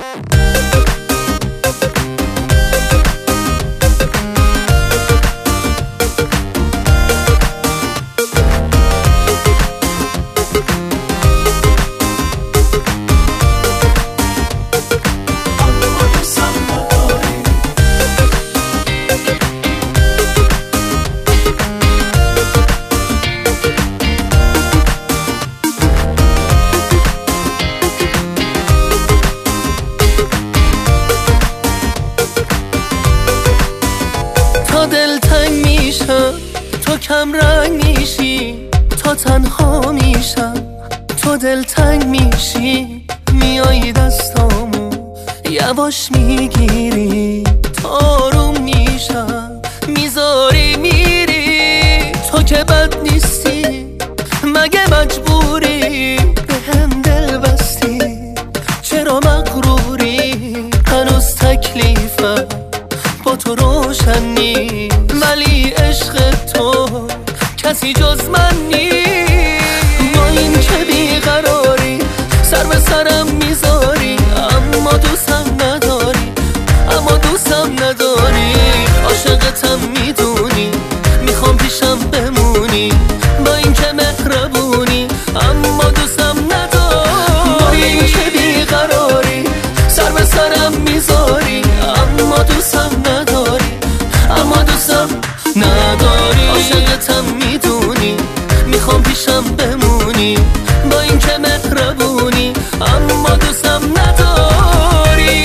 دلتنگ میشم تو کم رنگ میشی، تا تنها میشم تو دلتنگ میشی، میایی دستامو یواش میگیری، تاروم میشم میذاری میری. تو که بد نیستی مگه مجبوری، به هم دل بستی چرا مغروری؟ هنوز تکلیفم با تو روشن نی، ولی عشق تو کسی جز من نی. با این که بیقراری سر به سرم میذاری، اما دوستم نداری، اما دوستم نداری. عاشقتم میدونی میخوام پیشم بمونی، با این که مهربونی اما دوستم نداری. با این که بیقراری سر به سرم میذاری، اما دوستم نداری، اما دوستم نداری. عاشقتم میدونی میخوام پیشم بمونی، با این که مهربونی اما دوستم نداری.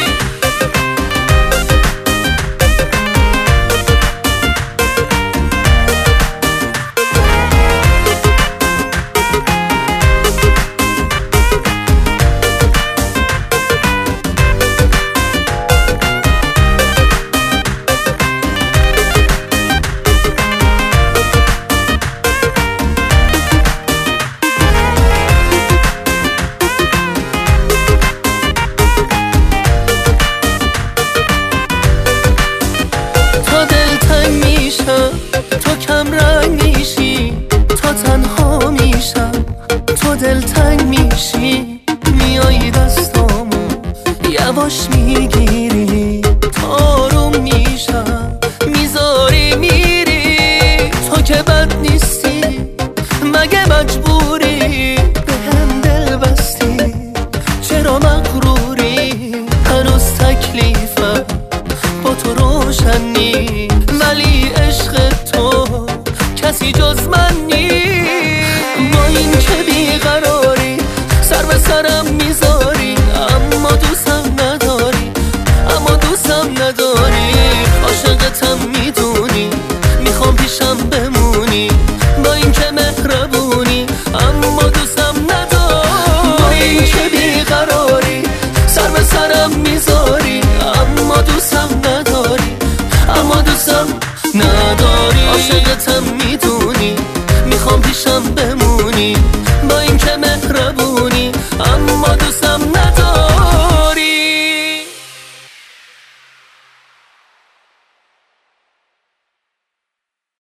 تو کم رنگ میشی، تا تنها میشم تو دلتنگ میشی، میایی دستامو یواش میگیری، تاروم میشم میذاری میری. تو که بد نیستی مگه مجبوری، به هم دل بستی چرا مغروری؟ هنوز تکلیفم با تو روشن نی، ولی عشق تو کسی جز من نی. با این که بیقراری سر به سرم میذاری، اما دوستم نداری، اما دوستم نداری. عاشقتم میدونی میخوام پیشم بمونی، با این که مهربونی اما دوستم نداری. با این که بیقراری سر به سرم میذاری، اما دوستم نداری، اما دوستم نداری. عاشقتم میدونی میخوام پیشم بمونی،